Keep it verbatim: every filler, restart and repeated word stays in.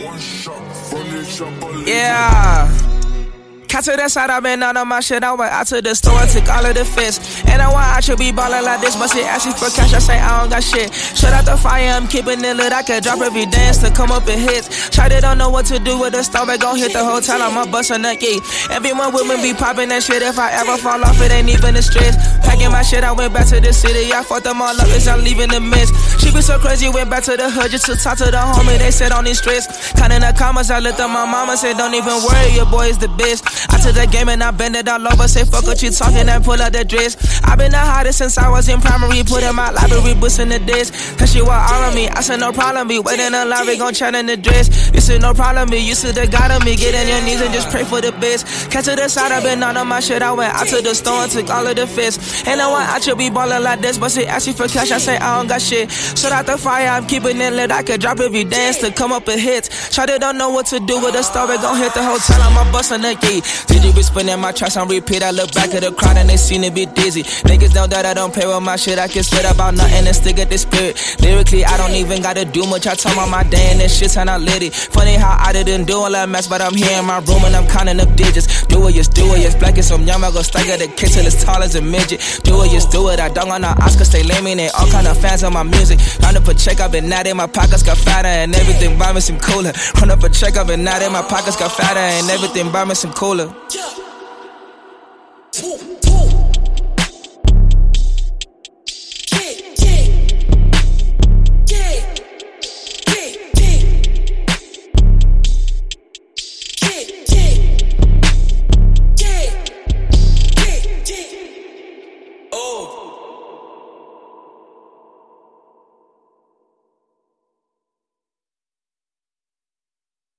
Yeah. Cat to the side, I been out of my shit. I went out to the store, took all of the fits. And I want I should be ballin' like this, but she asking for cash. I say I don't got shit. Shut out the fire, I'm keeping it lit. I can drop every dance to come up in hits. Shawty don't know what to do with the stomach. Gon' hit the hotel, I'm a bustin' a key. Everyone with me be poppin' that shit. If I ever fall off, it ain't even the stress. Packing my shit, I went back to the city. I fucked them all up, as I'm leaving the mess. She be so crazy, went back to the hood just to talk to the homie. They said on these streets. Counting the commas, I looked at my mama, said don't even worry, your boy is the best. I took the game and I bend it all over. Say fuck what you talking and pull out the dress. I been the hottest since I was in primary. Put in my library books in the desk. Cause she want all of me. I said no problem, be waiting in line, we gon' chat in the dress. This is no problem, be used to the God of me. Get on your knees and just pray for the best. Catch to the side, I been out of my shit. I went out to the store and took all of the fists. And I want I should be ballin' like this, but she ask you for cash. I say I don't got shit. Shut out the fire, I'm keeping it lit. I could drop every dance to come up a hit. Shawty don't know what to do with the story. Gon' hit the hotel, I'm a bustin' the key. Did you be spinning my tracks on repeat? I look back at the crowd and they seem to be dizzy. Niggas know that I don't play with my shit. I can spit about nothing and stick at the spirit. Lyrically, I don't even gotta do much. I talk about my day and this shit and I lit it. Funny how I didn't do all that mess, but I'm here in my room and I'm counting up digits. Do it, yes, do it, yes. Black as some young, I go stagger the kid till it's tall as a midget. Do it, yes, do it. I don't want no Oscars, stay lame and they all kind of fans of my music. Run up a check, I've been out in my pockets got fatter and everything buy me some cooler. Run up a check, I've been out in my pockets got fatter and everything buy me some cooler.